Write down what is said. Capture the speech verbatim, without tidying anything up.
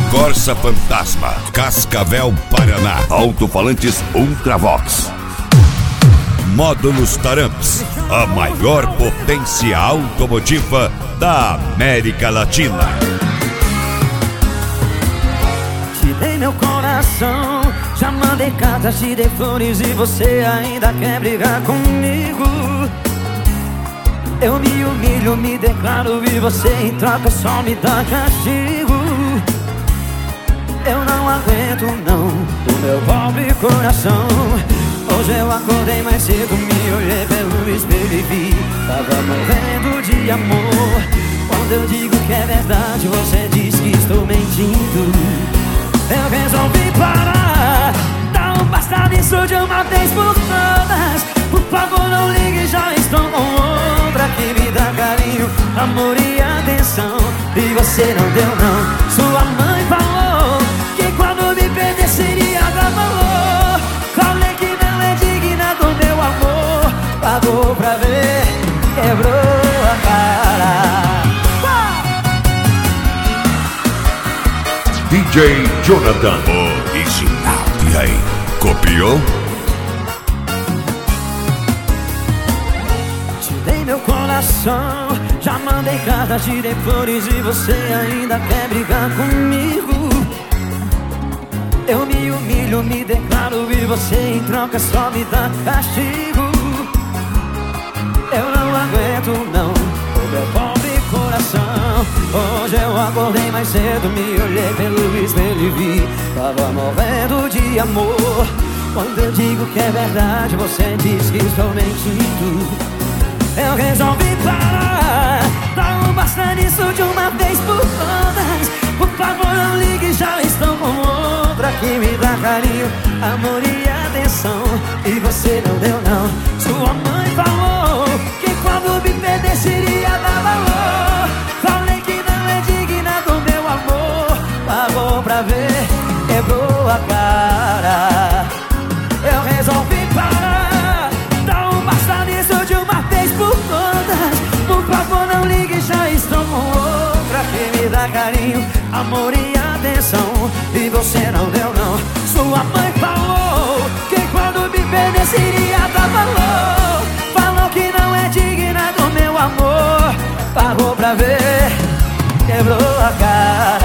Corsa Fantasma, Cascavel, Paraná. Alto-falantes Ultravox. Módulos Taramps, a maior potência automotiva da América Latina. Te dei meu coração, já mandei cartas, te dei flores e você ainda quer brigar comigo. Eu me humilho, me declaro e você em troca só me dá castigo. Eu não aguento não, o meu pobre coração. Hoje eu acordei mais cedo, me olhei pelo espelho e vi, tava morrendo de amor. Quando eu digo que é verdade, você diz que estou mentindo. Eu resolvi parar, dá um basta nisso de uma vez por todas. Por favor não ligue, já estou com outra que me dá carinho, amor e atenção. E você não deu não. Sua mãe falou que quando me perder seria dar valor. Falei que não é digna do meu amor. Pagou pra ver, quebrou a cara. D J Jonathan, original. E aí, copiou? Te dei meu coração, já mandei cartas, te dei flores e você ainda quer brigar comigo. Eu me humilho, me declaro e você em troca só me dá castigo. Eu não aguento não, o meu pobre coração. Hoje eu acordei mais cedo, me olhei pelo espelho e vi, tava morrendo de amor. Quando eu digo que é verdade, você diz que estou mentindo. Eu resolvi parar, dá um basta nisso de uma vez por todas. Por favor não ligue, já estou com outra que me dá carinho, amor e atenção. E você não deu não. Sua mãe falou que quando me perder seria dar valor. Falei que não é digna do meu amor. Pagou pra ver, quebrou a cara. Eu resolvi parar, dá um basta nisso de uma vez por todas. Por favor não ligue, já estou com outra que me dá carinho, amor e atenção. E você não deu não. Sua mãe falou que quando me perder seria dar valor. Falou que não é digna do meu amor. Pagou pra ver, quebrou a cara.